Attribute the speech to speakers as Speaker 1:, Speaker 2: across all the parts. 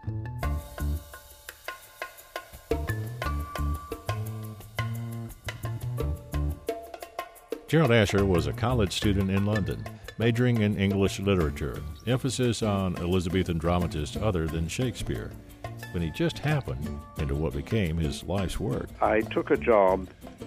Speaker 1: Gerald Asher was a college student in London, majoring in English literature, emphasis on Elizabethan dramatists other than Shakespeare, when he just happened into what became his life's work.
Speaker 2: I took a job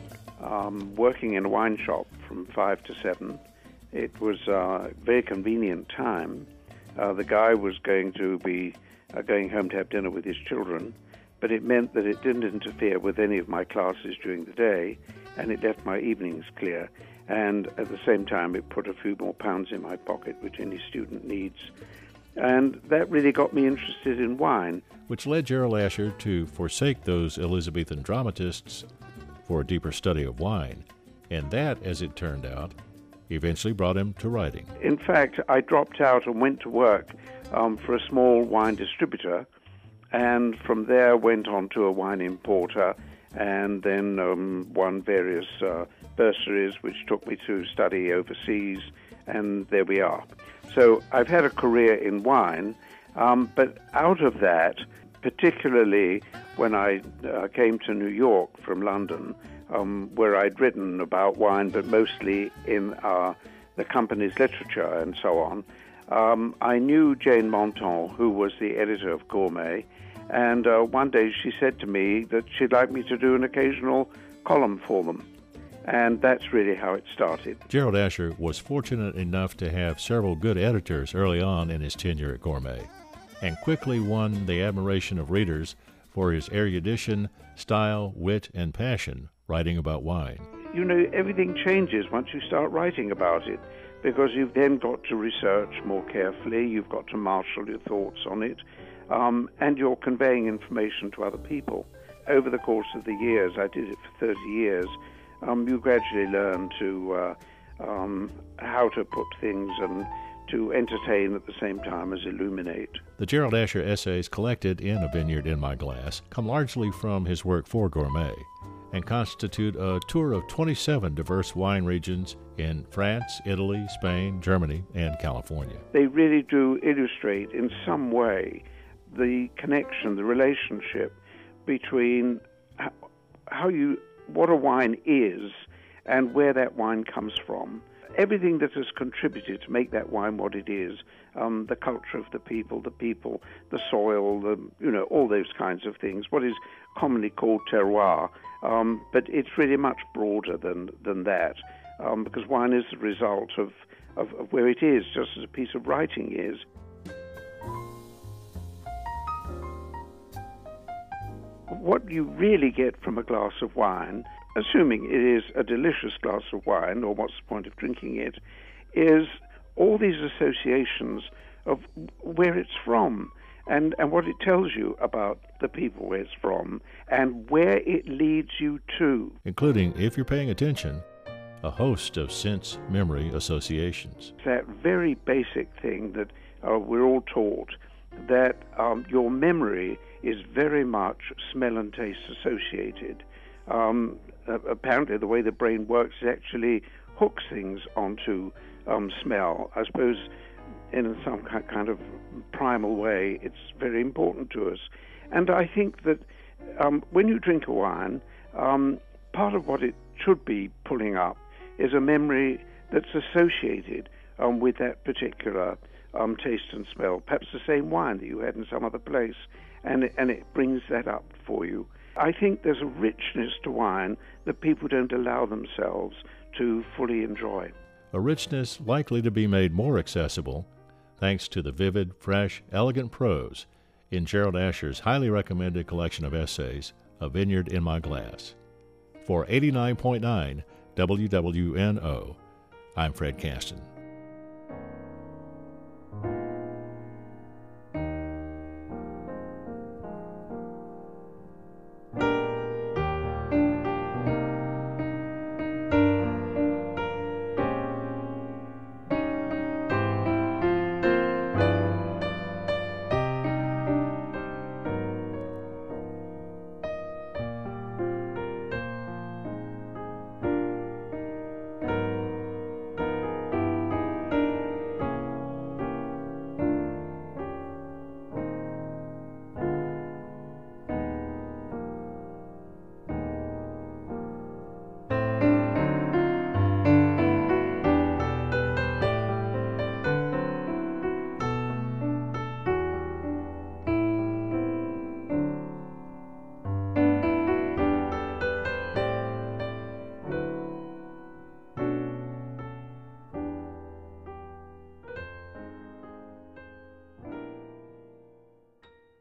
Speaker 2: working in a wine shop from 5 to 7. It was a very convenient time. The guy was going to be going home to have dinner with his children, but it meant that it didn't interfere with any of my classes during the day, and it left my evenings clear. And at the same time, it put a few more pounds in my pocket, which any student needs. And that really got me interested in wine.
Speaker 1: Which led Gerald Asher to forsake those Elizabethan dramatists for a deeper study of wine. And that, as it turned out, eventually brought him to writing.
Speaker 2: In fact, I dropped out and went to work for a small wine distributor, and from there went on to a wine importer, and then won various bursaries, which took me to study overseas, and there we are. So I've had a career in wine, but out of that, particularly when I came to New York from London, where I'd written about wine, but mostly in the company's literature and so on, I knew Jane Monton, who was the editor of Gourmet, and one day she said to me that she'd like me to do an occasional column for them. And that's really how it started.
Speaker 1: Gerald Asher was fortunate enough to have several good editors early on in his tenure at Gourmet, and quickly won the admiration of readers for his erudition, style, wit, and passion writing about wine.
Speaker 2: You know, everything changes once you start writing about it, because you've then got to research more carefully, you've got to marshal your thoughts on it, and you're conveying information to other people. Over the course of the years, I did it for 30 years, you gradually learn to how to put things and to entertain at the same time as illuminate.
Speaker 1: The Gerald Asher essays collected in A Vineyard in My Glass come largely from his work for Gourmet and constitute a tour of 27 diverse wine regions in France, Italy, Spain, Germany, and California.
Speaker 2: They really do illustrate in some way the connection, the relationship between what a wine is and where that wine comes from. Everything that has contributed to make that wine what it is, the culture of the people, the soil, all those kinds of things, what is commonly called terroir. But it's really much broader than that, because wine is the result of where it is, just as a piece of writing is. What you really get from a glass of wine, assuming it is a delicious glass of wine, or what's the point of drinking it, is all these associations of where it's from and what it tells you about the people where it's from and where it leads you to.
Speaker 1: Including, if you're paying attention, a host of sense-memory associations.
Speaker 2: That very basic thing that we're all taught, that your memory is very much smell and taste associated. Apparently the way the brain works, it actually hooks things onto smell. I suppose in some kind of primal way, it's very important to us. And I think that when you drink a wine, part of what it should be pulling up is a memory that's associated with that particular taste and smell, perhaps the same wine that you had in some other place, and it brings that up for you. I think there's a richness to wine that people don't allow themselves to fully enjoy.
Speaker 1: A richness likely to be made more accessible thanks to the vivid, fresh, elegant prose in Gerald Asher's highly recommended collection of essays, A Vineyard in My Glass. For 89.9 WWNO, I'm Fred Caston.